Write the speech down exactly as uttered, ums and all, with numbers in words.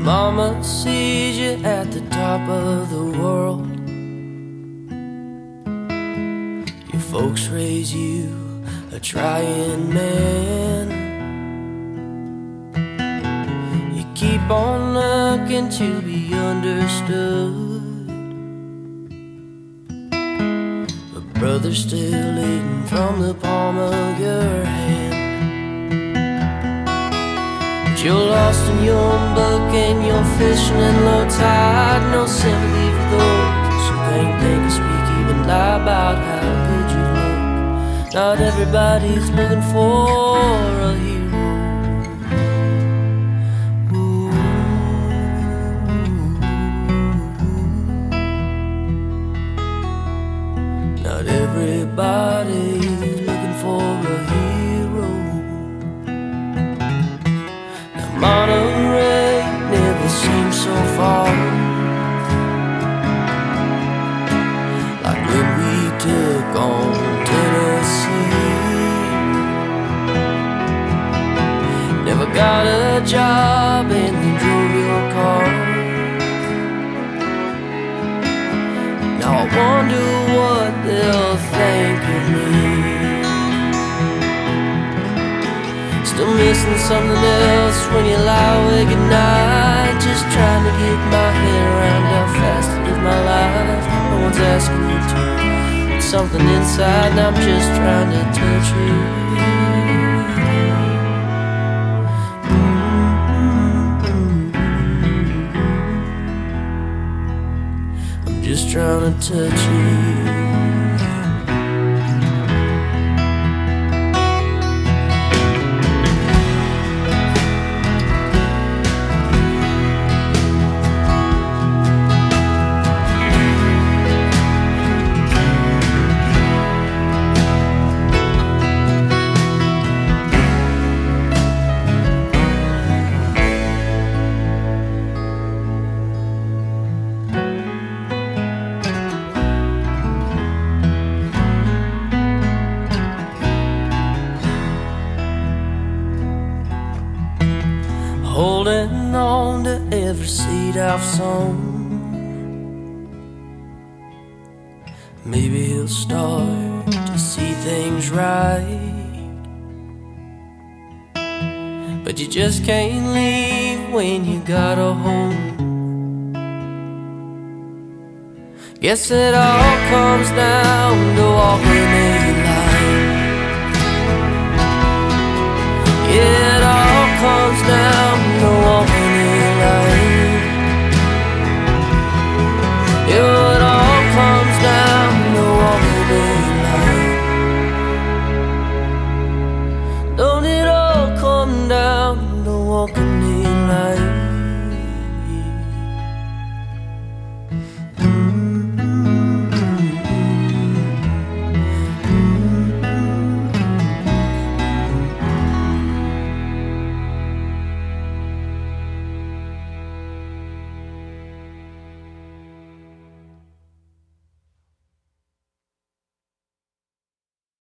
Mama sees you at the top of the world. Your folks raise you a trying man. You keep on looking to be understood, but brother's still eating from the palm of your hand. You're lost in your own book and you're fishing in low tide. No sympathy for those who can't think or speak, even lie about how good you look. Not everybody's looking for a hero. Ooh. Not everybody's looking for a hero. Monterey never seemed so far, like when we took on Tennessee. Never got a job and we drove your car. Now I wonder what they'll think of me. Still missing something else when you lie awake at night, just trying to get my head around how fast I live my life. No one's asking you to. It's something inside and I'm just trying to touch you. Mm-hmm. I'm just trying to touch you. Holding on to every seed I've sown. Maybe he'll start to see things right, but you just can't leave when you got a home. Guess it all comes down to walking a line. Yeah, it all comes down to walking a line. Yeah, it all comes down to walking a line. Don't it all come down to walking a line?